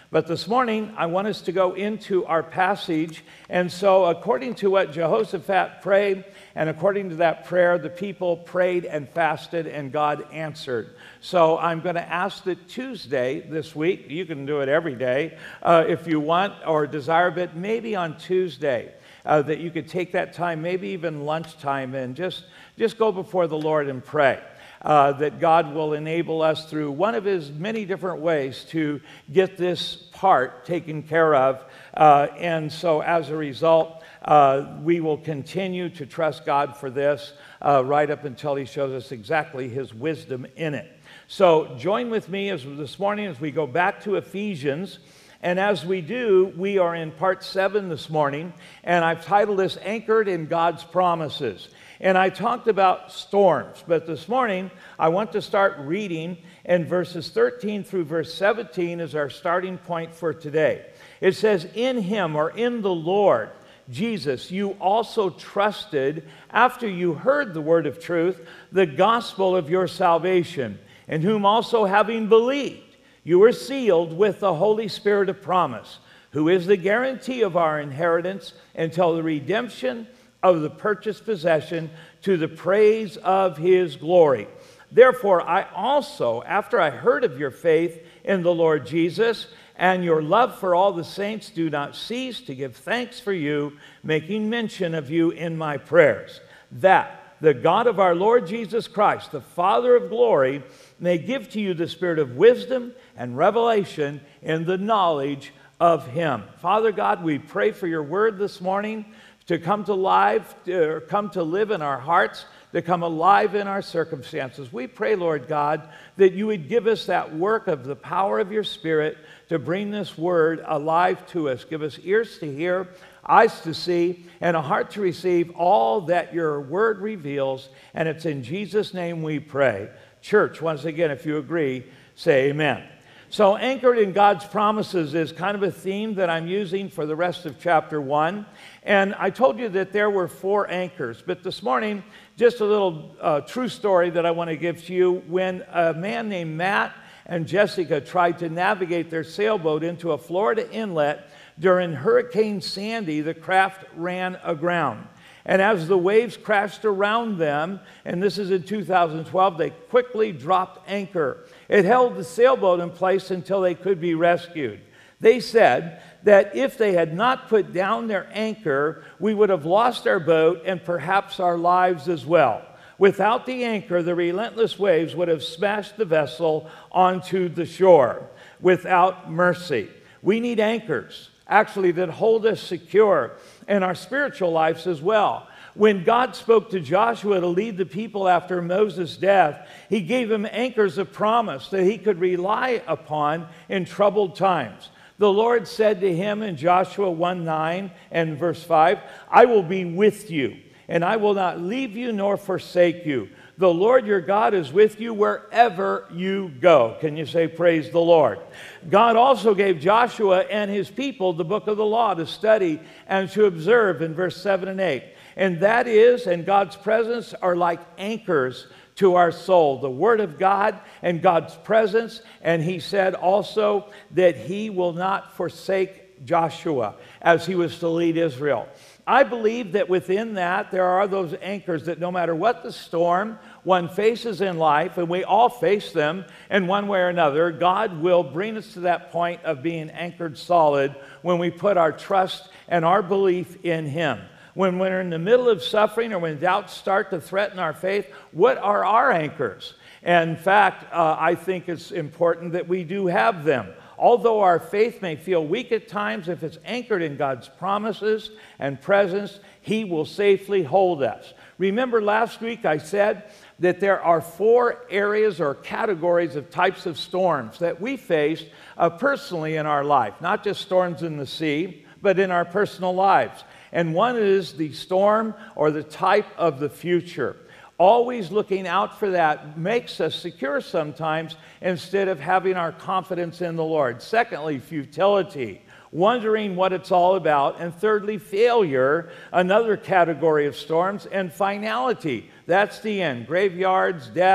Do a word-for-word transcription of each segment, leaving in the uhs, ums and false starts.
But this morning, I want us to go into our passage. And so according to what Jehoshaphat prayed, and according to that prayer, the people prayed and fasted, and God answered. So I'm going to ask that Tuesday this week, you can do it every day uh, if you want or desire, but maybe on Tuesday, uh, that you could take that time, maybe even lunchtime, and just, just go before the Lord and pray. Uh, that God will enable us through one of his many different ways to get this part taken care of. Uh, and so as a result, uh, we will continue to trust God for this uh, right up until he shows us exactly his wisdom in it. So join with me as this morning as we go back to Ephesians. And as we do, we are in part seven this morning, and I've titled this Anchored in God's Promises. And I talked about storms, but this morning I want to start reading, and verses thirteen through verse seventeen is our starting point for today. It says, "In him," or in the Lord Jesus, "you also trusted after you heard the word of truth, the gospel of your salvation, in whom also having believed, you were sealed with the Holy Spirit of promise, who is the guarantee of our inheritance until the redemption of the purchased possession, to the praise of his glory. Therefore, I also, after I heard of your faith in the Lord Jesus and your love for all the saints, do not cease to give thanks for you, making mention of you in my prayers, that the God of our Lord Jesus Christ, the Father of glory, may give to you the spirit of wisdom and revelation in the knowledge of him." Father God, we pray for your word this morning to come to life, to come to live in our hearts, to come alive in our circumstances. We pray, Lord God, that you would give us that work of the power of your Spirit to bring this word alive to us. Give us ears to hear, eyes to see, and a heart to receive all that your word reveals. And it's in Jesus' name we pray. Church, once again, if you agree, say amen. So anchored in God's promises is kind of a theme that I'm using for the rest of chapter one. And I told you that there were four anchors. But this morning, just a little uh, true story that I want to give to you. When a man named Matt and Jessica tried to navigate their sailboat into a Florida inlet during Hurricane Sandy, the craft ran aground. And as the waves crashed around them, and this is in two thousand twelve, they quickly dropped anchor. It held the sailboat in place until they could be rescued. They said that if they had not put down their anchor, we would have lost our boat and perhaps our lives as well. Without the anchor, the relentless waves would have smashed the vessel onto the shore without mercy. We need anchors, actually, that hold us secure in our spiritual lives as well. When God spoke to Joshua to lead the people after Moses' death, he gave him anchors of promise that he could rely upon in troubled times. The Lord said to him in Joshua one nine and verse five, "I will be with you, and I will not leave you nor forsake you. The Lord your God is with you wherever you go." Can you say praise the Lord? God also gave Joshua and his people the book of the law to study and to observe in verse seven and eight. And that is, and God's presence are like anchors to our soul. The Word of God and God's presence. And he said also that he will not forsake Joshua as he was to lead Israel. I believe that within that there are those anchors that no matter what the storm one faces in life, and we all face them in one way or another, God will bring us to that point of being anchored solid when we put our trust and our belief in him. When we're in the middle of suffering or when doubts start to threaten our faith, what are our anchors? And in fact, uh, I think it's important that we do have them. Although our faith may feel weak at times, if it's anchored in God's promises and presence, he will safely hold us. Remember last week I said that there are four areas or categories of types of storms that we face uh, personally in our life. Not just storms in the sea, but in our personal lives. And one is the storm or the type of the future. Always looking out for that makes us secure sometimes instead of having our confidence in the Lord. Secondly, futility, wondering what it's all about. And thirdly, failure, another category of storms. And finality, that's the end. Graveyards, death,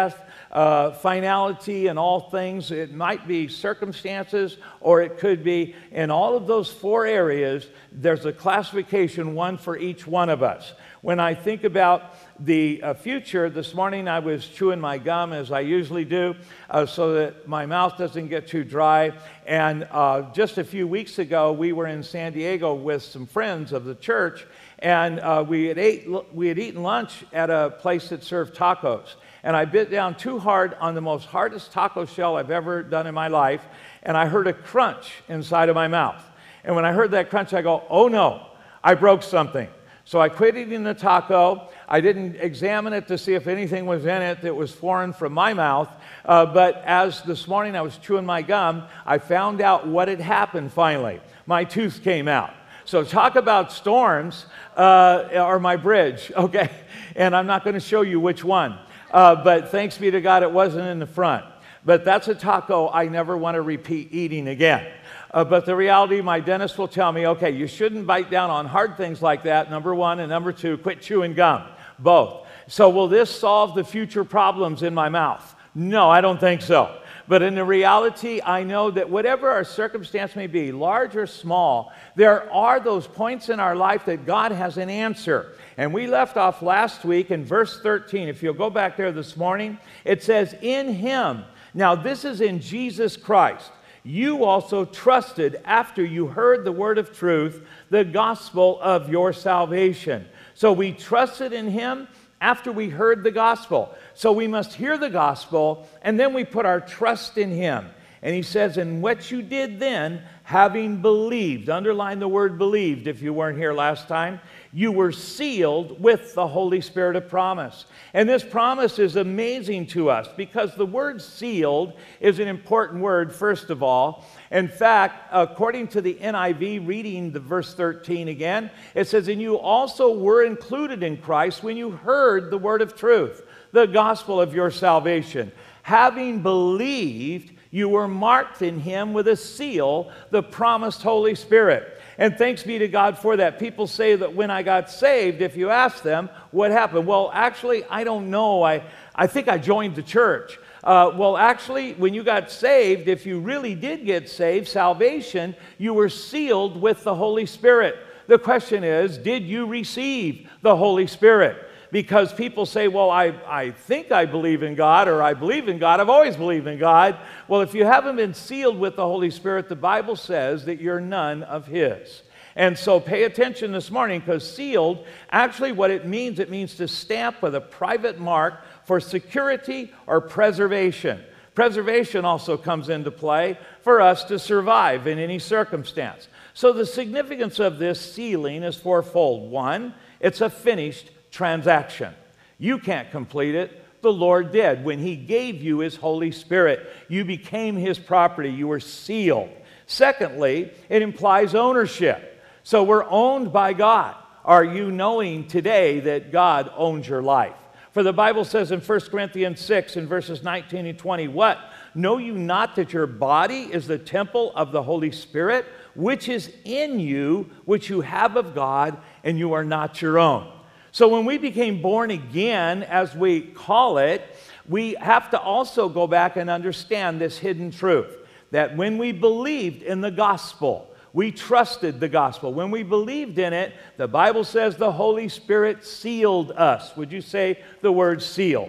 uh, finality in all things. It might be circumstances, or it could be in all of those four areas. There's a classification, one for each one of us. When I think about the uh, future, this morning I was chewing my gum as I usually do uh, so that my mouth doesn't get too dry. And uh, just a few weeks ago, we were in San Diego with some friends of the church, and uh, we, had ate, we had eaten lunch at a place that served tacos. And I bit down too hard on the most hardest taco shell I've ever done in my life, and I heard a crunch inside of my mouth. And when I heard that crunch, I go, oh no, I broke something. So I quit eating the taco. I didn't examine it to see if anything was in it that was foreign from my mouth. Uh, but as this morning I was chewing my gum, I found out what had happened finally. My tooth came out. So talk about storms, uh, or my bridge, okay? And I'm not going to show you which one. Uh, but thanks be to God, it wasn't in the front. But that's a taco I never want to repeat eating again. Uh, but the reality, my dentist will tell me, okay, you shouldn't bite down on hard things like that, number one, and number two, quit chewing gum, both. So will this solve the future problems in my mouth? No, I don't think so. But in the reality, I know that whatever our circumstance may be, large or small, there are those points in our life that God has an answer. And we left off last week in verse thirteen. If you'll go back there this morning, it says, in Him. Now this is in Jesus Christ. You also trusted after you heard the word of truth, the gospel of your salvation. So we trusted in Him after we heard the gospel. So we must hear the gospel, and then we put our trust in Him. And He says, and what you did then, having believed, underline the word believed if you weren't here last time, you were sealed with the Holy Spirit of promise. And this promise is amazing to us because the word sealed is an important word, first of all. In fact, according to the N I V, reading the verse thirteen again, it says, and you also were included in Christ when you heard the word of truth, the gospel of your salvation. Having believed, you were marked in Him with a seal, the promised Holy Spirit. And thanks be to God for that. People say that when I got saved, if you ask them, what happened? Well, actually, I don't know. I, I think I joined the church. Uh, well, actually, when you got saved, if you really did get saved, salvation, you were sealed with the Holy Spirit. The question is, did you receive the Holy Spirit? Because people say, well, I, I think I believe in God, or I believe in God. I've always believed in God. Well, if you haven't been sealed with the Holy Spirit, the Bible says that you're none of His. And so pay attention this morning, because sealed, actually what it means, it means to stamp with a private mark for security or preservation. Preservation also comes into play for us to survive in any circumstance. So the significance of this sealing is fourfold. One, it's a finished transaction. You can't complete it. The Lord did. When He gave you His Holy Spirit, you became His property. You were sealed. Secondly, it implies ownership. So we're owned by God. Are you knowing today that God owns your life? For the Bible says in First Corinthians six in verses nineteen and twenty, what? Know you not that your body is the temple of the Holy Spirit, which is in you, which you have of God, and you are not your own. So when we became born again, as we call it, we have to also go back and understand this hidden truth, that when we believed in the gospel, we trusted the gospel. When we believed in it, the Bible says the Holy Spirit sealed us. Would you say the word seal?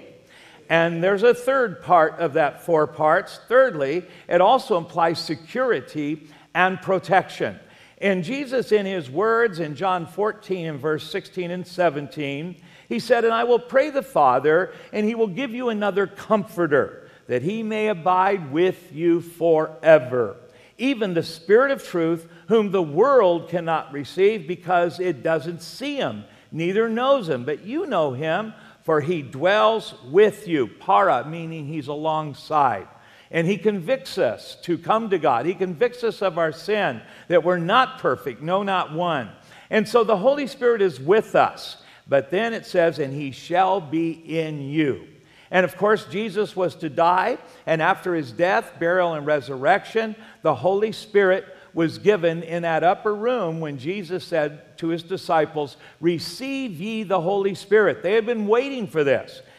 And there's a third part of that four parts. Thirdly, it also implies security and protection. And Jesus, in His words in John fourteen and verse sixteen and seventeen, He said, and I will pray the Father, and He will give you another comforter, that He may abide with you forever. Even the Spirit of truth, whom the world cannot receive because it doesn't see Him, neither knows Him. But you know Him, for He dwells with you. Para, meaning He's alongside. And He convicts us to come to God. He convicts us of our sin, that we're not perfect, no, not one. And so the Holy Spirit is with us. But then it says, and He shall be in you. And of course, Jesus was to die, and after His death, burial, and resurrection, the Holy Spirit was given in that upper room when Jesus said to His disciples, receive ye the Holy Spirit. They had been waiting for this.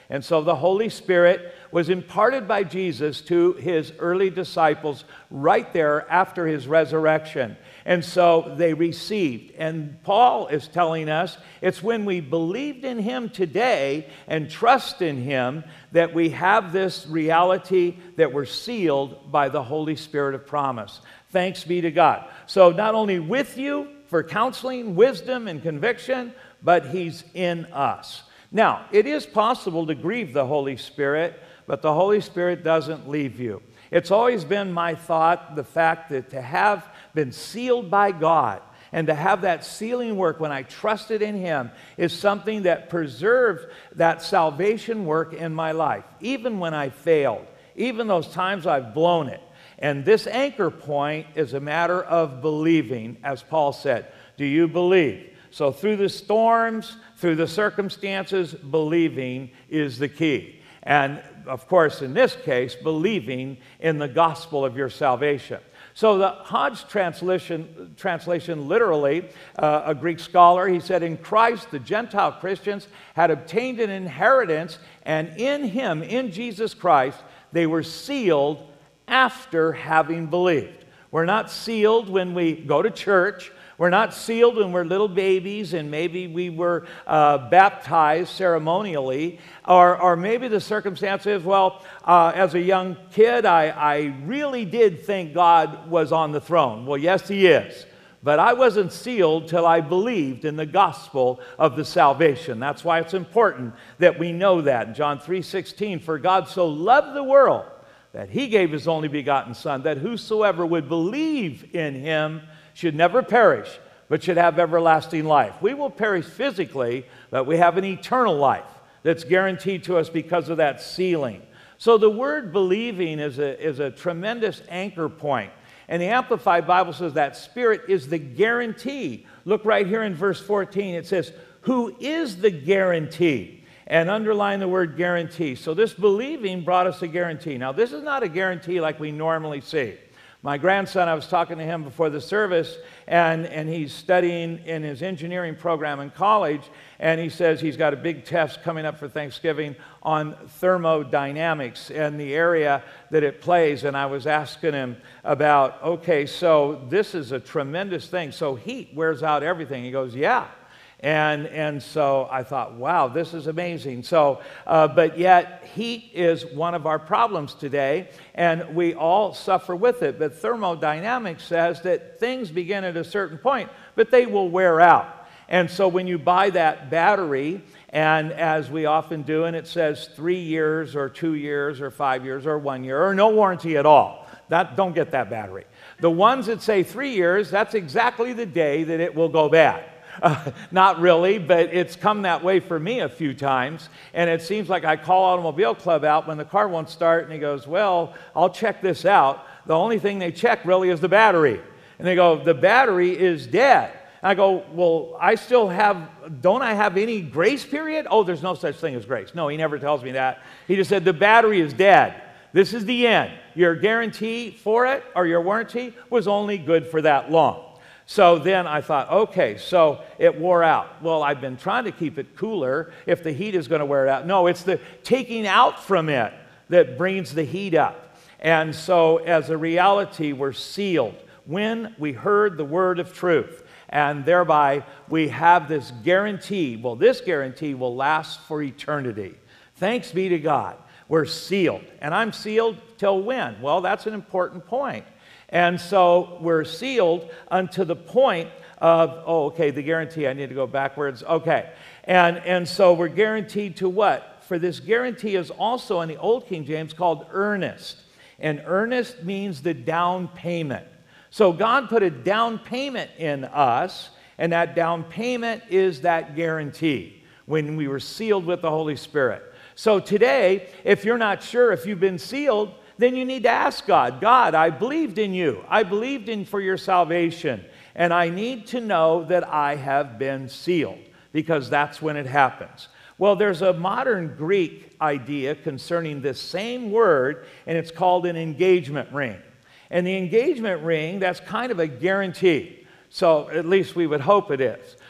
And so the Holy Spirit was imparted by Jesus to his early disciples right there after his resurrection. And so they received. And Paul is telling us it's when we believed in him today and trust in him that we have this reality that we're sealed by the Holy Spirit of promise. Thanks be to God. So not only with you for counseling, wisdom, and conviction, but he's in us. Now, it is possible to grieve the Holy Spirit, but the Holy Spirit doesn't leave you. It's always been my thought, the fact that to have been sealed by God and to have that sealing work when I trusted in him is something that preserved that salvation work in my life, even when I failed, even those times I've blown it. And this anchor point is a matter of believing, as Paul said. Do you believe? So through the storms, through the circumstances, believing is the key. And of course, in this case, believing in the gospel of your salvation. So the Hodge translation, translation literally, uh, a Greek scholar, he said, in Christ, the Gentile Christians had obtained an inheritance, and in him, in Jesus Christ, they were sealed after having believed. We're not sealed when we go to church. We're not sealed when we're little babies and maybe we were uh, baptized ceremonially, or, or maybe the circumstance is, well, uh, as a young kid, I, I really did think God was on the throne. Well, yes, he is. But I wasn't sealed till I believed in the gospel of the salvation. That's why it's important that we know that. In John three sixteen, for God so loved the world that he gave his only begotten Son, that whosoever would believe in him should never perish, but should have everlasting life. We will perish physically, but we have an eternal life that's guaranteed to us because of that sealing. So the word believing is a, is a tremendous anchor point. And the Amplified Bible says that Spirit is the guarantee. Look right here in verse fourteen. It says, who is the guarantee? And underline the word guarantee. So this believing brought us a guarantee. Now, this is not a guarantee like we normally see. My grandson, I was talking to him before the service, and, and he's studying in his engineering program in college, and he says he's got a big test coming up for Thanksgiving on thermodynamics and the area that it plays. And I was asking him about, okay, so this is a tremendous thing. So heat wears out everything. He goes, yeah. And, and so I thought, wow, this is amazing. So, uh, but yet heat is one of our problems today, and we all suffer with it. But thermodynamics says that things begin at a certain point, but they will wear out. And so when you buy that battery, and as we often do, and it says three years or two years or five years or one year or no warranty at all, that, don't get that battery. The ones that say three years, that's exactly the day that it will go bad. Uh, not really, but it's come that way for me a few times. And it seems like I call Automobile Club out when the car won't start, and he goes, well, I'll check this out. The only thing they check really is the battery. And they go, the battery is dead. And I go, well, I still have, don't I have any grace period? Oh, there's no such thing as grace. No, he never tells me that. He just said, the battery is dead. This is the end. Your guarantee for it, or your warranty, was only good for that long. So then I thought, okay, so it wore out. Well, I've been trying to keep it cooler if the heat is going to wear it out. No, it's the taking out from it that brings the heat up. And so as a reality, we're sealed when we heard the word of truth. And thereby, we have this guarantee. Well, this guarantee will last for eternity. Thanks be to God. We're sealed. And I'm sealed till when? Well, that's an important point. And so we're sealed unto the point of, oh, okay, the guarantee, I need to go backwards. Okay. And, and so we're guaranteed to what? For this guarantee is also in the Old King James called earnest. And earnest means the down payment. So God put a down payment in us, and that down payment is that guarantee when we were sealed with the Holy Spirit. So today, if you're not sure if you've been sealed, then you need to ask God, God, I believed in you. I believed in for your salvation. And I need to know that I have been sealed, because that's when it happens. Well, there's a modern Greek idea concerning this same word, and it's called an engagement ring. And the engagement ring, that's kind of a guarantee. So at least we would hope it is.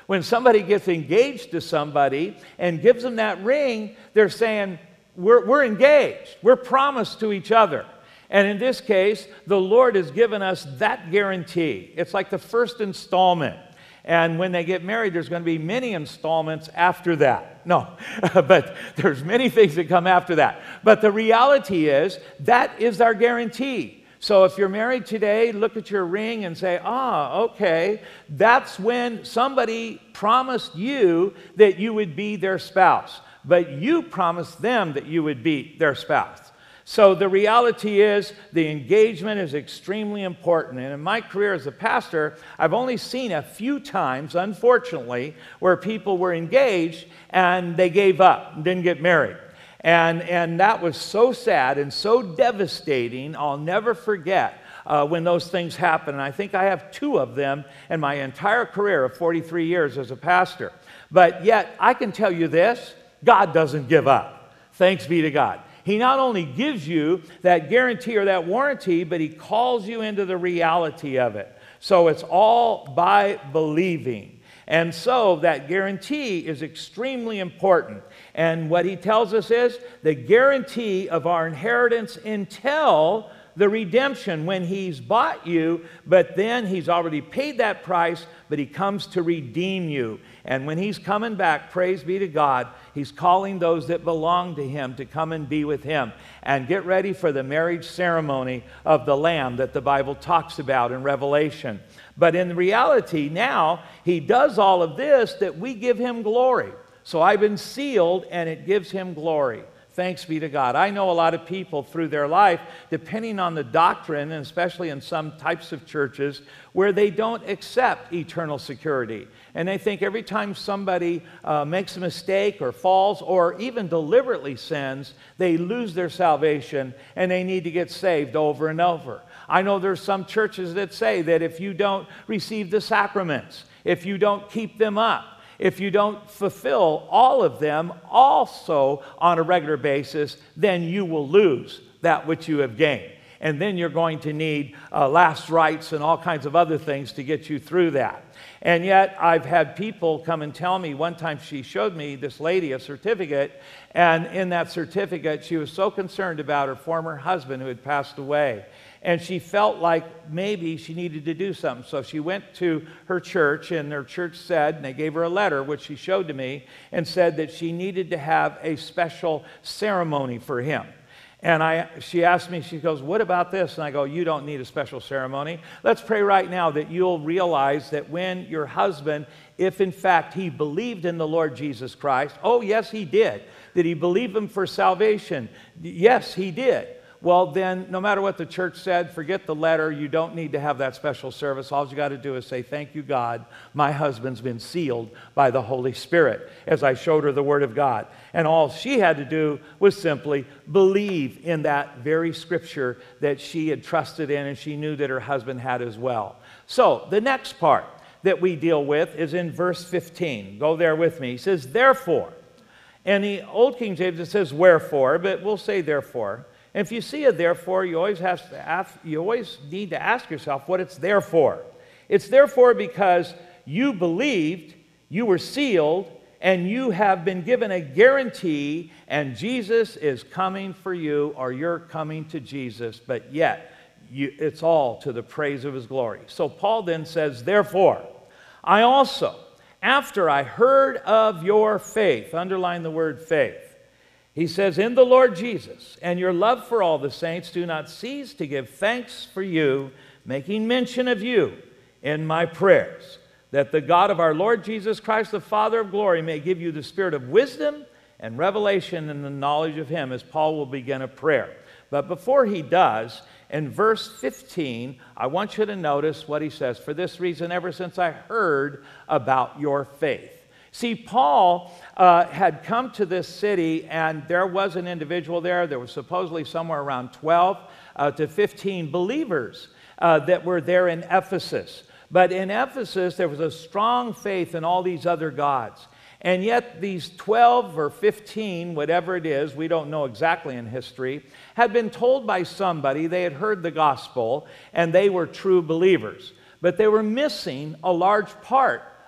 When somebody gets engaged to somebody and gives them that ring, they're saying, we're, we're engaged. We're promised to each other. And in this case, the Lord has given us that guarantee. It's like the first installment. And when they get married, there's going to be many installments after that. No, but there's many things that come after that. But the reality is, that is our guarantee. So if you're married today, look at your ring and say, ah, okay, that's when somebody promised you that you would be their spouse. But you promised them that you would be their spouse. So the reality is the engagement is extremely important. And in my career as a pastor, I've only seen a few times, unfortunately, where people were engaged and they gave up and didn't get married. And, and that was so sad and so devastating. I'll never forget uh, when those things happen. And I think I have two of them in my entire career of forty-three years as a pastor. But yet, I can tell you this, God doesn't give up. Thanks be to God. He not only gives you that guarantee or that warranty, but he calls you into the reality of it. So it's all by believing. And so that guarantee is extremely important. And what he tells us is the guarantee of our inheritance until the redemption, when he's bought you, but then he's already paid that price, but he comes to redeem you. And when he's coming back, praise be to God, he's calling those that belong to him to come and be with him. And get ready for the marriage ceremony of the Lamb that the Bible talks about in Revelation. But in reality, now, he does all of this that we give him glory. So I've been sealed, and it gives him glory. Thanks be to God. I know a lot of people through their life, depending on the doctrine, and especially in some types of churches, where they don't accept eternal security. And they think every time somebody uh, makes a mistake or falls or even deliberately sins, they lose their salvation and they need to get saved over and over. I know there's some churches that say that if you don't receive the sacraments, if you don't keep them up, if you don't fulfill all of them also on a regular basis, then you will lose that which you have gained. And then you're going to need uh, last rites and all kinds of other things to get you through that. And yet I've had people come and tell me, one time she showed me, this lady, a certificate, and in that certificate she was so concerned about her former husband who had passed away. And she felt like maybe she needed to do something. So she went to her church, and her church said, and they gave her a letter, which she showed to me, and said that she needed to have a special ceremony for him. And I, she asked me, she goes, what about this? And I go, you don't need a special ceremony. Let's pray right now that you'll realize that when your husband, if in fact he believed in the Lord Jesus Christ, oh yes he did. Did he believe him for salvation? Yes, he did. Well, then, no matter what the church said, forget the letter. You don't need to have that special service. All you got to do is say, thank you, God. My husband's been sealed by the Holy Spirit, as I showed her the Word of God. And all she had to do was simply believe in that very scripture that she had trusted in and she knew that her husband had as well. So, the next part that we deal with is in verse fifteen. Go there with me. He says, therefore. In the Old King James, it says, wherefore, but we'll say therefore. And if you see a therefore, you always have to ask, you always need to ask yourself what it's there for. It's therefore because you believed, you were sealed, and you have been given a guarantee, and Jesus is coming for you, or you're coming to Jesus, but yet you, it's all to the praise of his glory. So Paul then says, therefore, I also, after I heard of your faith, underline the word faith, he says, in the Lord Jesus, and your love for all the saints, do not cease to give thanks for you, making mention of you in my prayers, that the God of our Lord Jesus Christ, the Father of glory, may give you the spirit of wisdom and revelation in the knowledge of him, as Paul will begin a prayer. But before he does, in verse fifteen, I want you to notice what he says. For this reason, ever since I heard about your faith. See, Paul uh, had come to this city, and there was an individual there. There was supposedly somewhere around twelve uh, to fifteen believers uh, that were there in Ephesus. But in Ephesus, there was a strong faith in all these other gods. And yet these twelve or fifteen, whatever it is, we don't know exactly in history, had been told by somebody, they had heard the gospel, and they were true believers. But they were missing a large part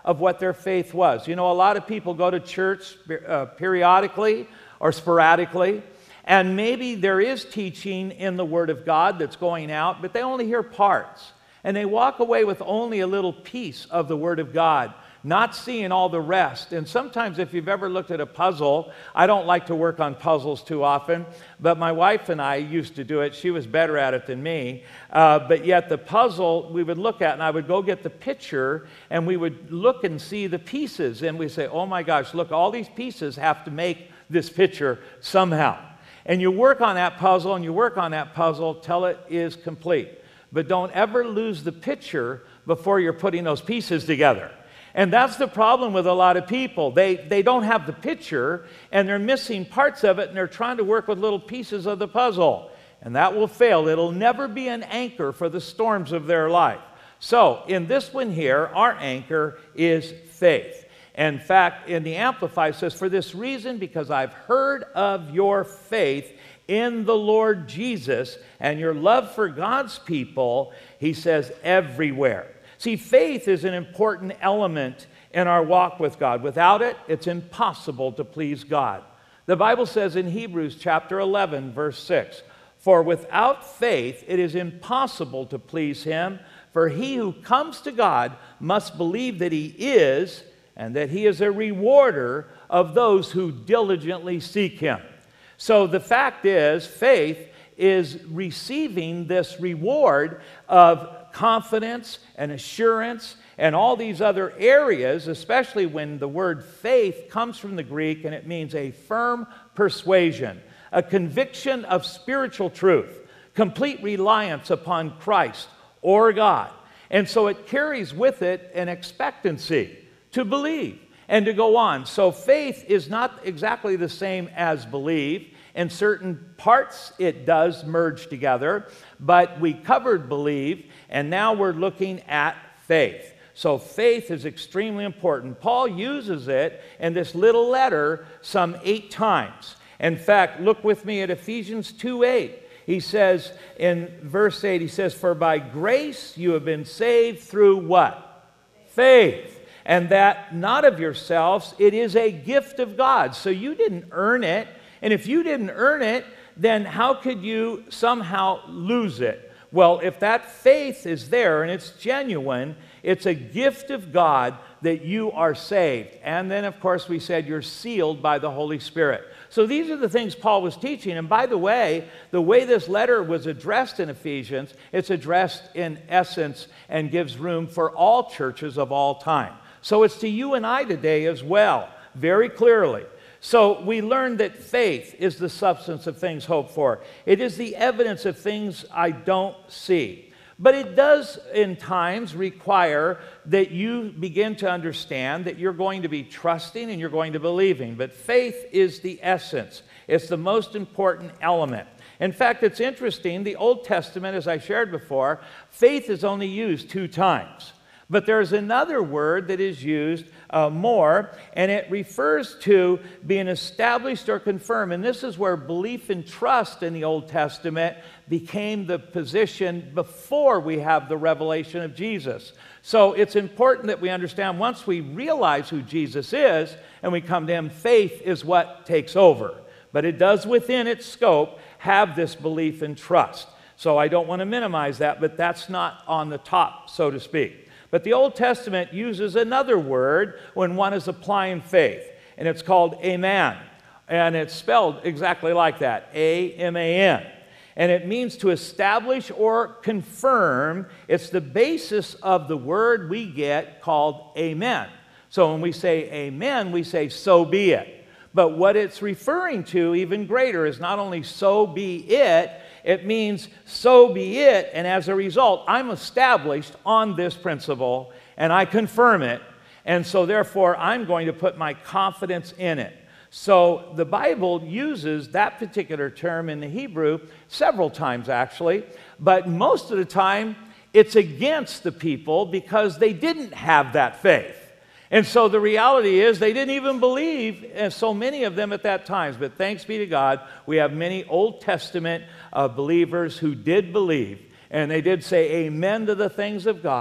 of what their faith was. You know, a lot of people go to church uh, periodically or sporadically, and maybe there is teaching in the Word of God that's going out, but they only hear parts. And they walk away with only a little piece of the Word of God, not seeing all the rest. And sometimes if you've ever looked at a puzzle, I don't like to work on puzzles too often, but my wife and I used to do it. She was better at it than me. Uh, but yet the puzzle we would look at, and I would go get the picture, and we would look and see the pieces. And we say, oh my gosh, look, all these pieces have to make this picture somehow. And you work on that puzzle, and you work on that puzzle till it is complete. But don't ever lose the picture before you're putting those pieces together. And that's the problem with a lot of people. They, they don't have the picture, and they're missing parts of it, and they're trying to work with little pieces of the puzzle. And that will fail. It'll never be an anchor for the storms of their life. So, in this one here, our anchor is faith. In fact, in the Amplified, it says, for this reason, because I've heard of your faith in the Lord Jesus and your love for God's people, he says, everywhere. See, faith is an important element in our walk with God. Without it, it's impossible to please God. The Bible says in Hebrews chapter eleven, verse six, for without faith it is impossible to please him, for he who comes to God must believe that he is, and that he is a rewarder of those who diligently seek him. So the fact is, faith is receiving this reward of confidence and assurance and all these other areas, especially when the word faith comes from the Greek and it means a firm persuasion, a conviction of spiritual truth, complete reliance upon Christ or God. And so it carries with it an expectancy to believe and to go on. So faith is not exactly the same as believe. In certain parts, it does merge together, but we covered believe, and now we're looking at faith. So faith is extremely important. Paul uses it in this little letter some eight times. In fact, look with me at Ephesians two eight. He says in verse eight, he says, for by grace you have been saved through what? Faith. And that not of yourselves, it is a gift of God. So you didn't earn it. And if you didn't earn it, then how could you somehow lose it? Well, if that faith is there and it's genuine, it's a gift of God that you are saved. And then, of course, we said you're sealed by the Holy Spirit. So these are the things Paul was teaching. And by the way, the way this letter was addressed in Ephesians, it's addressed in essence and gives room for all churches of all time. So it's to you and I today as well, very clearly. So we learned that faith is the substance of things hoped for. It is the evidence of things I don't see. But it does in times require that you begin to understand that you're going to be trusting and you're going to believing. But faith is the essence. It's the most important element. In fact, it's interesting, the Old Testament, as I shared before, faith is only used two times. But there's another word that is used uh, more, and it refers to being established or confirmed. And this is where belief and trust in the Old Testament became the position before we have the revelation of Jesus. So it's important that we understand once we realize who Jesus is and we come to him, faith is what takes over. But it does within its scope have this belief and trust. So I don't want to minimize that, but that's not on the top, so to speak. But the Old Testament uses another word when one is applying faith, and it's called amen. And it's spelled exactly like that, A M A N. And it means to establish or confirm. It's the basis of the word we get called amen. So when we say amen, we say so be it. But what it's referring to, even greater, is not only so be it, it means so be it, and as a result, I'm established on this principle, and I confirm it, and so therefore, I'm going to put my confidence in it. So the Bible uses that particular term in the Hebrew several times, actually, but most of the time, it's against the people because they didn't have that faith. And so the reality is they didn't even believe, and so many of them at that time. But thanks be to God, we have many Old Testament uh, believers who did believe, and they did say amen to the things of God.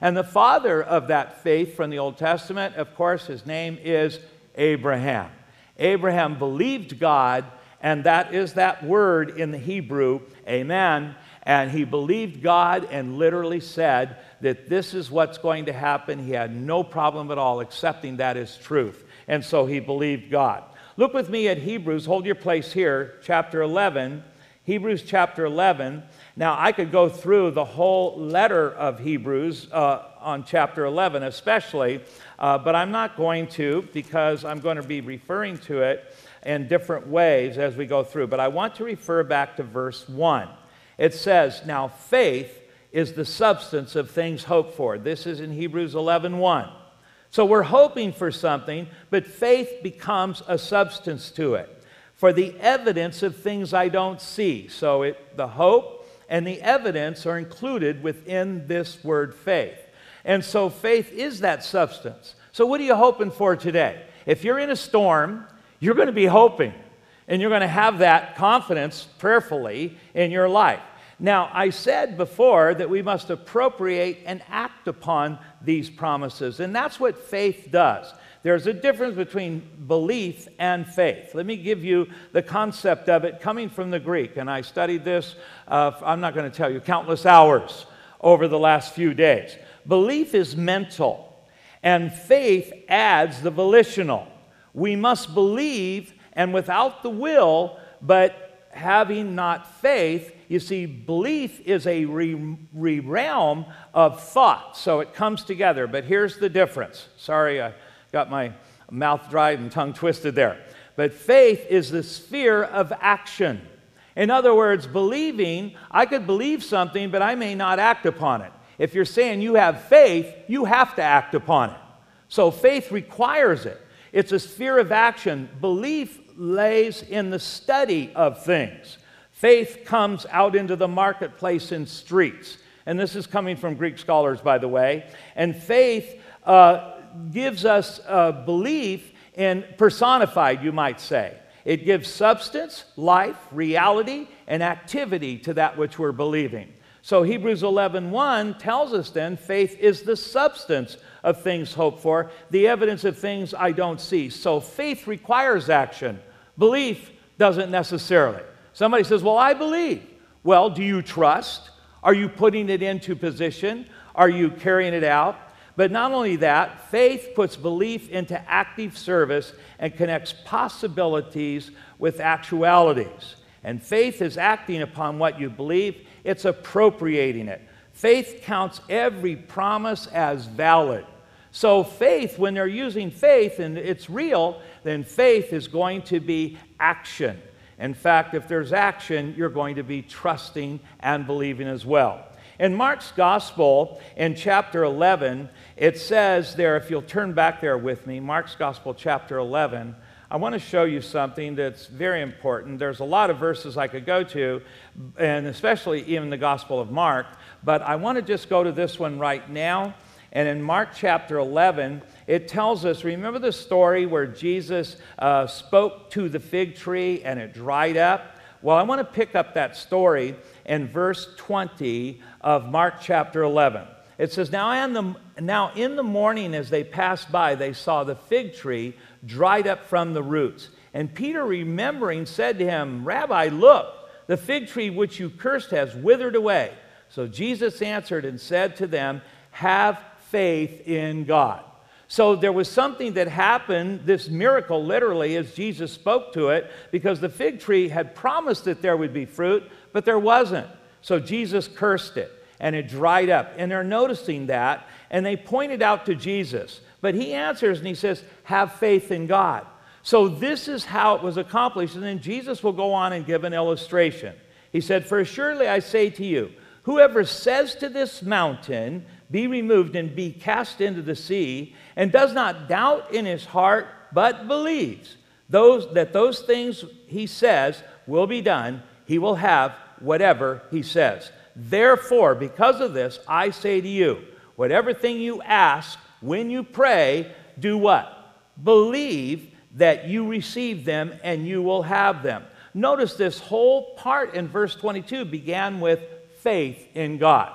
And the father of that faith from the Old Testament, of course, his name is Abraham. Abraham believed God, and that is that word in the Hebrew, amen. And he believed God and literally said that this is what's going to happen. He had no problem at all accepting that as truth. And so he believed God. Look with me at Hebrews. Hold your place here, chapter eleven. Hebrews chapter eleven. Now, I could go through the whole letter of Hebrews uh, on chapter eleven especially, uh, but I'm not going to, because I'm going to be referring to it in different ways as we go through. But I want to refer back to verse one. It says, now faith is the substance of things hoped for. This is in Hebrews eleven one. So we're hoping for something, but faith becomes a substance to it. For the evidence of things I don't see. So it, the hope and the evidence are included within this word faith. And so faith is that substance. So what are you hoping for today? If you're in a storm, you're going to be hoping. And you're going to have that confidence prayerfully in your life. Now, I said before that we must appropriate and act upon these promises. And that's what faith does. There's a difference between belief and faith. Let me give you the concept of it coming from the Greek. And I studied this, uh, I'm not going to tell you, countless hours over the last few days. Belief is mental, and faith adds the volitional. We must believe, and without the will, but having not faith. You see, belief is a re- re- realm of thought, so it comes together. But here's the difference. Sorry, I got my mouth dried and tongue twisted there. But faith is the sphere of action. In other words, believing, I could believe something, but I may not act upon it. If you're saying you have faith, you have to act upon it. So faith requires it. It's a sphere of action. Belief lays in the study of things. Faith comes out into the marketplace and streets. And this is coming from Greek scholars, by the way. And faith uh, gives us uh, belief in personified, you might say. It gives substance, life, reality, and activity to that which we're believing. So Hebrews eleven one tells us then faith is the substance of things hoped for, the evidence of things I don't see. So faith requires action. Belief doesn't necessarily. Somebody says, well, I believe. Well, do you trust? Are you putting it into position? Are you carrying it out? But not only that, faith puts belief into active service and connects possibilities with actualities. And faith is acting upon what you believe. It's appropriating it. Faith counts every promise as valid. So faith, when they're using faith and it's real, then faith is going to be action. In fact, if there's action, you're going to be trusting and believing as well. In Mark's Gospel, in chapter eleven, it says there, if you'll turn back there with me, Mark's Gospel, chapter eleven, I want to show you something that's very important. There's a lot of verses I could go to, and especially even the Gospel of Mark, but I want to just go to this one right now. And in Mark chapter eleven, it tells us, remember the story where Jesus uh, spoke to the fig tree and it dried up? Well, I want to pick up that story in verse twenty of Mark chapter eleven. It says, now in, the, now in the morning as they passed by, they saw the fig tree dried up from the roots. And Peter, remembering, said to him, Rabbi, look, the fig tree which you cursed has withered away. So Jesus answered and said to them, have faith in God. So there was something that happened, this miracle literally, as Jesus spoke to it, because the fig tree had promised that there would be fruit, but there wasn't. So Jesus cursed it, and it dried up. And they're noticing that, and they pointed out to Jesus. But he answers, and he says, have faith in God. So this is how it was accomplished. And then Jesus will go on and give an illustration. He said, for assuredly I say to you, whoever says to this mountain, be removed and be cast into the sea, and does not doubt in his heart, but believes those, that those things he says will be done, he will have whatever he says. Therefore, because of this, I say to you, whatever thing you ask when you pray, do what? Believe that you receive them and you will have them. Notice this whole part in verse twenty-two began with faith in God.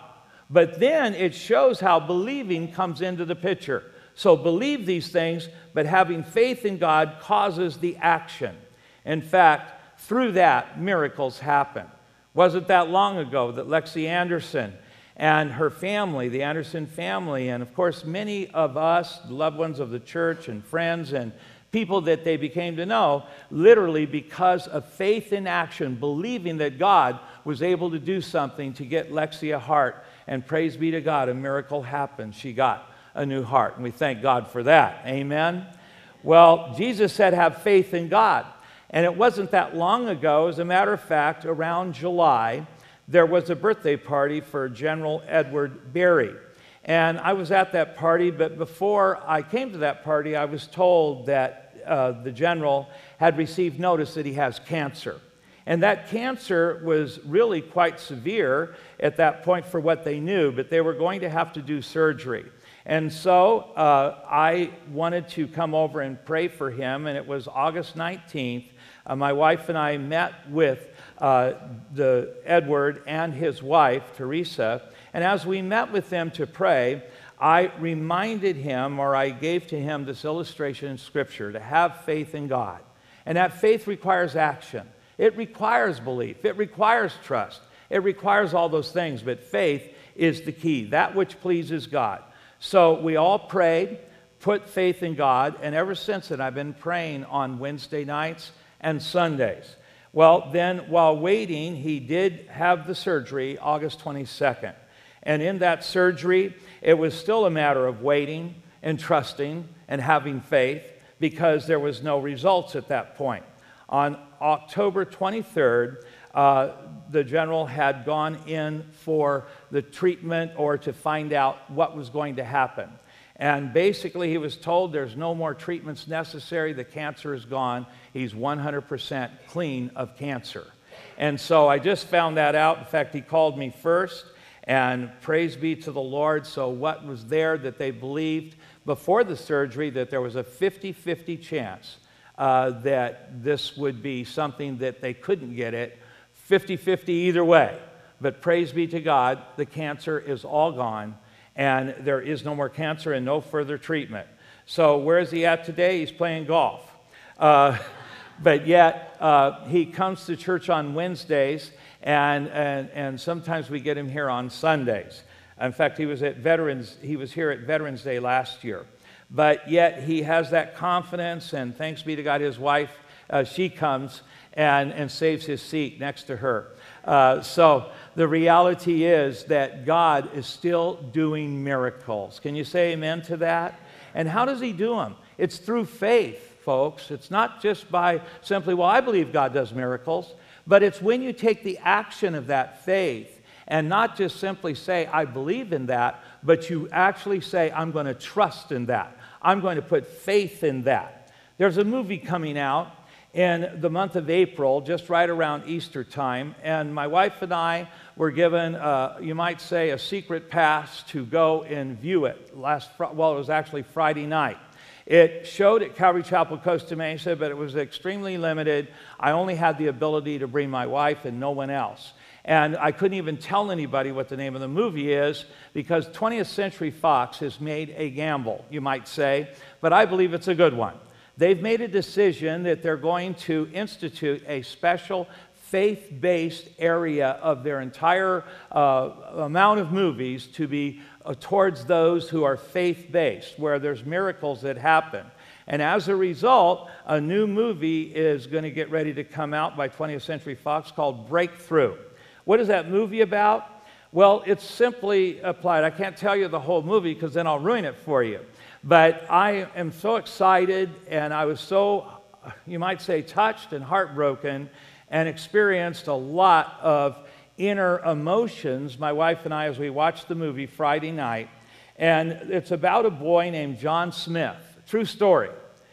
But then it shows how believing comes into the picture. So believe these things, but having faith in God causes the action. In fact, through that, miracles happen. Wasn't that long ago that Lexi Anderson and her family, the Anderson family, and of course many of us, loved ones of the church and friends and people that they became to know, literally because of faith in action, believing that God was able to do something to get Lexi a heart. And praise be to God, a miracle happened. She got a new heart, and we thank God for that. Amen? Well, Jesus said, have faith in God. And it wasn't that long ago, as a matter of fact, around July, there was a birthday party for General Edward Berry. And I was at that party, but before I came to that party, I was told that uh, the general had received notice that he has cancer. And that cancer was really quite severe at that point for what they knew, but they were going to have to do surgery. And so uh, I wanted to come over and pray for him, and it was August nineteenth. Uh, my wife and I met with uh, the Edward and his wife, Teresa, and as we met with them to pray, I reminded him, or I gave to him this illustration in Scripture, to have faith in God. And that faith requires action. It requires belief. It requires trust. It requires all those things, but faith is the key, that which pleases God. So we all prayed, put faith in God, and ever since then I've been praying on Wednesday nights and Sundays. Well, then while waiting, he did have the surgery August twenty-second. And in that surgery, it was still a matter of waiting and trusting and having faith because there was no results at that point. On October twenty-third, uh, the general had gone in for the treatment or to find out what was going to happen. And basically he was told there's no more treatments necessary, the cancer is gone, he's one hundred percent clean of cancer. And so I just found that out. In fact, he called me first, and praise be to the Lord. So what was there that they believed before the surgery, that there was a fifty-fifty chance uh, that this would be something that they couldn't get it, fifty-fifty either way. But praise be to God, the cancer is all gone, and there is no more cancer and no further treatment. So where is he at today? He's playing golf. Uh, but yet, uh, he comes to church on Wednesdays, and, and, and sometimes we get him here on Sundays. In fact, he was at Veterans, he was here at Veterans Day last year. But yet, he has that confidence, and thanks be to God, his wife, uh, she comes and, and saves his seat next to her. Uh, so the reality is that God is still doing miracles. Can you say amen to that? And how does he do them? It's through faith, folks. It's not just by simply, well, I believe God does miracles, but it's when you take the action of that faith and not just simply say, I believe in that, but you actually say, I'm going to trust in that. I'm going to put faith in that. There's a movie coming out in the month of April, just right around Easter time, and my wife and I were given, uh, you might say, a secret pass to go and view it. Last, fr- well, it was actually Friday night. It showed at Calvary Chapel, Costa Mesa, but it was extremely limited. I only had the ability to bring my wife and no one else. And I couldn't even tell anybody what the name of the movie is because twentieth Century Fox has made a gamble, you might say, but I believe it's a good one. They've made a decision that they're going to institute a special faith-based area of their entire uh, amount of movies to be uh, towards those who are faith-based, where there's miracles that happen. And as a result, a new movie is going to get ready to come out by twentieth Century Fox called Breakthrough. What is that movie about? Well, it's simply applied. I can't tell you the whole movie because then I'll ruin it for you. But I am so excited, and I was so, you might say, touched and heartbroken, and experienced a lot of inner emotions, my wife and I, as we watched the movie Friday night. And it's about a boy named John Smith. True story.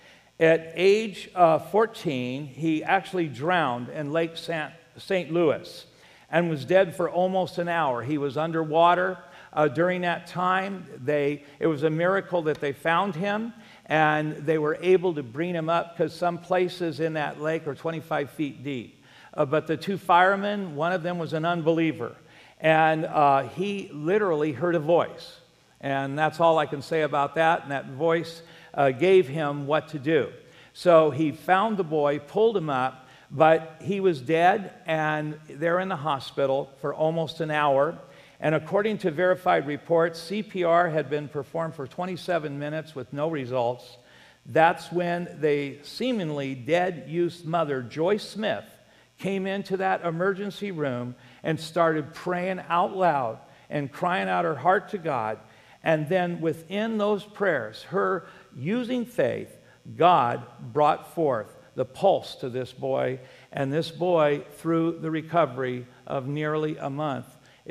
At age uh, fourteen, he actually drowned in Lake Saint Louis and was dead for almost an hour. He was underwater. Uh, during that time, they, it was a miracle that they found him, and they were able to bring him up because some places in that lake are twenty-five feet deep. Uh, but the two firemen, one of them was an unbeliever, And uh, he literally heard a voice. And that's all I can say about that. And that voice uh, gave him what to do. So he found the boy, pulled him up, but he was dead, and they're in the hospital for almost an hour. And according to verified reports, C P R had been performed for twenty-seven minutes with no results. That's when the seemingly dead youth's mother, Joyce Smith, came into that emergency room and started praying out loud and crying out her heart to God. And then within those prayers, her using faith, God brought forth the pulse to this boy. And this boy, through the recovery of nearly a month,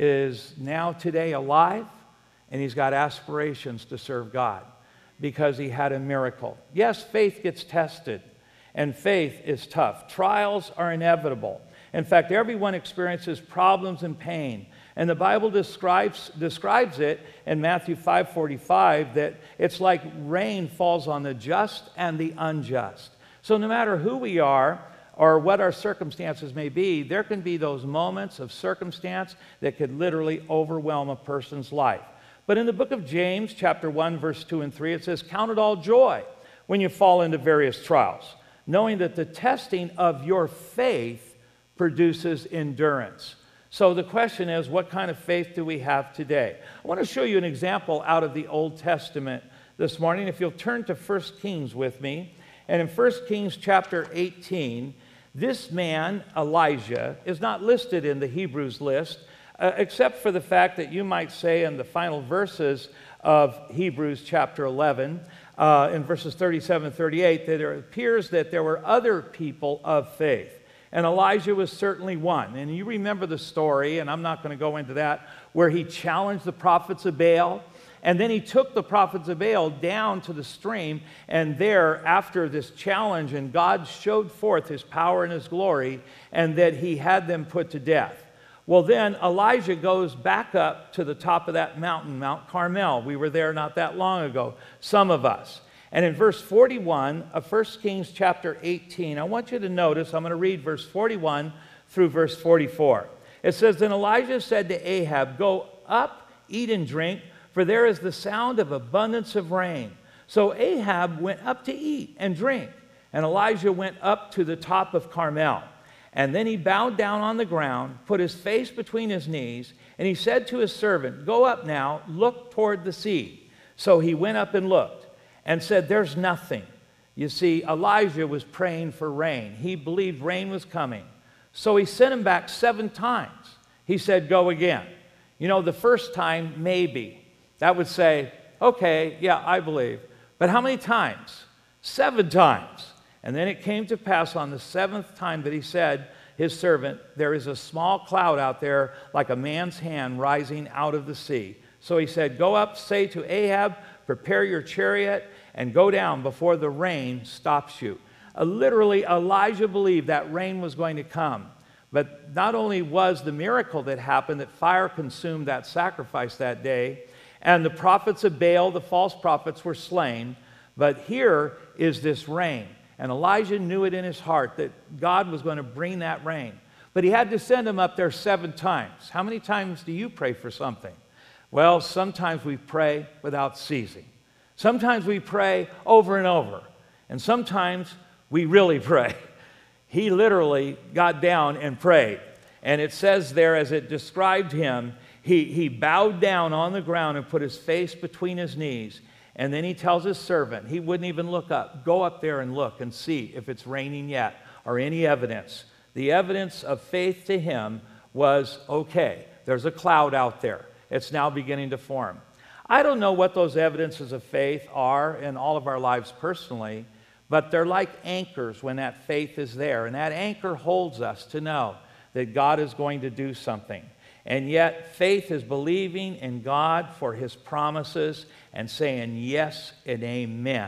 is now today alive, and he's got aspirations to serve God because he had a miracle. Yes, faith gets tested, and faith is tough. Trials are inevitable. In fact, everyone experiences problems and pain. And the Bible describes, describes it in Matthew five forty-five that it's like rain falls on the just and the unjust. So no matter who we are or what our circumstances may be, there can be those moments of circumstance that could literally overwhelm a person's life. But in the book of James, chapter one, verse two and three, it says, "Count it all joy when you fall into various trials, knowing that the testing of your faith produces endurance." So the question is, what kind of faith do we have today? I want to show you an example out of the Old Testament this morning. If you'll turn to First Kings with me. And in First Kings chapter eighteen, this man, Elijah, is not listed in the Hebrews list, uh, except for the fact that you might say in the final verses of Hebrews chapter eleven, uh, in verses thirty-seven and thirty-eight, that it appears that there were other people of faith. And Elijah was certainly one. And you remember the story, and I'm not going to go into that, where he challenged the prophets of Baal. And then he took the prophets of Baal down to the stream. And there, after this challenge, and God showed forth his power and his glory, and that he had them put to death. Well, then Elijah goes back up to the top of that mountain, Mount Carmel. We were there not that long ago, some of us. And in verse forty-one of First Kings chapter eighteen, I want you to notice, I'm going to read verse forty-one through verse forty-four. It says, "Then Elijah said to Ahab, 'Go up, eat and drink, for there is the sound of abundance of rain.' So Ahab went up to eat and drink, and Elijah went up to the top of Carmel. And then he bowed down on the ground, put his face between his knees, and he said to his servant, 'Go up now, look toward the sea.' So he went up and looked, and said, 'There's nothing.'" You see, Elijah was praying for rain. He believed rain was coming. So he sent him back seven times. He said, "Go again." You know, the first time, maybe. That would say, okay, yeah, I believe. But how many times? Seven times. And then it came to pass on the seventh time that he said, his servant, "There is a small cloud out there like a man's hand rising out of the sea." So he said, "Go up, say to Ahab, prepare your chariot and go down before the rain stops you." Uh, literally, Elijah believed that rain was going to come. But not only was the miracle that happened, that fire consumed that sacrifice that day, and the prophets of Baal, the false prophets, were slain, but here is this rain. And Elijah knew it in his heart that God was going to bring that rain. But he had to send him up there seven times. How many times do you pray for something? Well, sometimes we pray without ceasing. Sometimes we pray over and over. And sometimes we really pray. He literally got down and prayed. And it says there, as it described him, he, he bowed down on the ground and put his face between his knees. And then he tells his servant, he wouldn't even look up, "Go up there and look and see if it's raining yet or any evidence." The evidence of faith to him was, okay, there's a cloud out there. It's now beginning to form. I don't know what those evidences of faith are in all of our lives personally, but they're like anchors when that faith is there. And that anchor holds us to know that God is going to do something. And yet, faith is believing in God for his promises and saying yes and amen.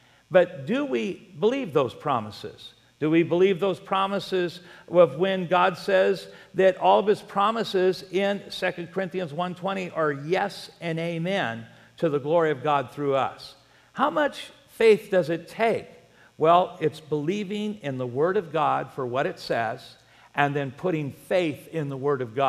But do we believe those promises? Do we believe those promises of when God says that all of his promises in Second Corinthians one twenty are yes and amen to the glory of God through us? How much faith does it take? Well, it's believing in the Word of God for what it says and then putting faith in the Word of God.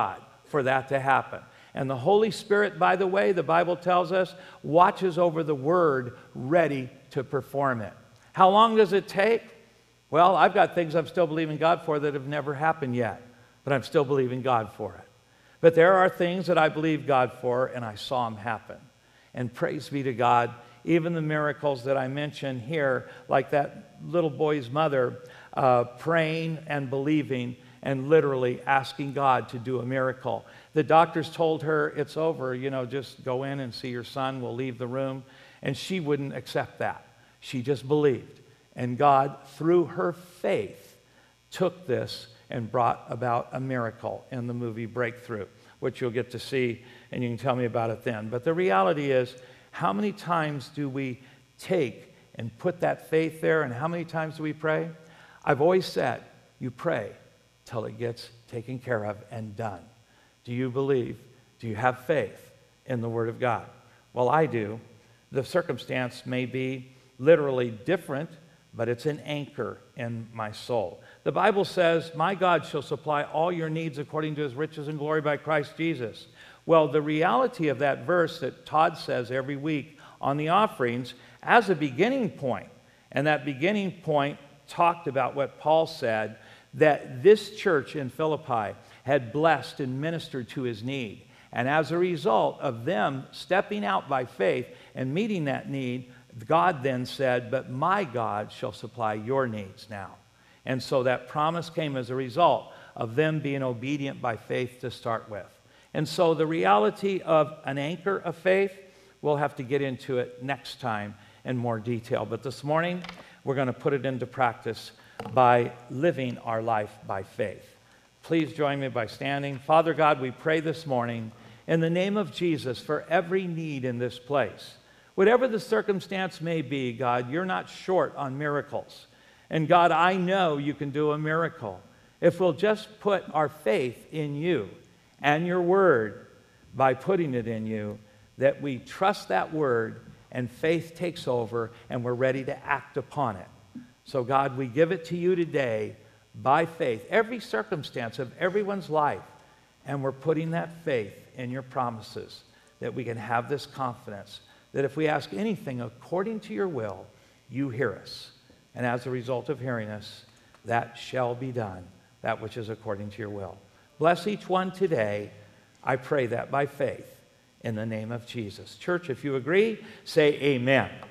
for that to happen. And the Holy Spirit, by the way, the Bible tells us, watches over the word ready to perform it. How long does it take? Well, I've got things I'm still believing God for that have never happened yet, but I'm still believing God for it. But there are things that I believe God for, and I saw them happen. And praise be to God, even the miracles that I mentioned here, like that little boy's mother uh, praying and believing and literally asking God to do a miracle. The doctors told her, it's over, you know, just go in and see your son, we'll leave the room. And she wouldn't accept that. She just believed. And God, through her faith, took this and brought about a miracle in the movie Breakthrough, which you'll get to see, and you can tell me about it then. But the reality is, how many times do we take and put that faith there, and how many times do we pray? I've always said, you pray till it gets taken care of and done. Do you believe? Do you have faith in the Word of God? Well, I do. The circumstance may be literally different, but it's an anchor in my soul. The Bible says, my God shall supply all your needs according to his riches and glory by Christ Jesus. Well, the reality of that verse that Todd says every week on the offerings as a beginning point, and that beginning point talked about what Paul said, that this church in Philippi had blessed and ministered to his need. And as a result of them stepping out by faith and meeting that need, God then said, but my God shall supply your needs now. And so that promise came as a result of them being obedient by faith to start with. And so the reality of an anchor of faith, we'll have to get into it next time in more detail. But this morning, we're going to put it into practice by living our life by faith. Please join me by standing. Father God, we pray this morning in the name of Jesus for every need in this place. Whatever the circumstance may be, God, you're not short on miracles. And God, I know you can do a miracle if we'll just put our faith in you and your word by putting it in you, that we trust that word and faith takes over and we're ready to act upon it. So God, we give it to you today by faith, every circumstance of everyone's life, and we're putting that faith in your promises, that we can have this confidence that if we ask anything according to your will, you hear us. And as a result of hearing us, that shall be done, that which is according to your will. Bless each one today. I pray that by faith in the name of Jesus. Church, if you agree, say amen.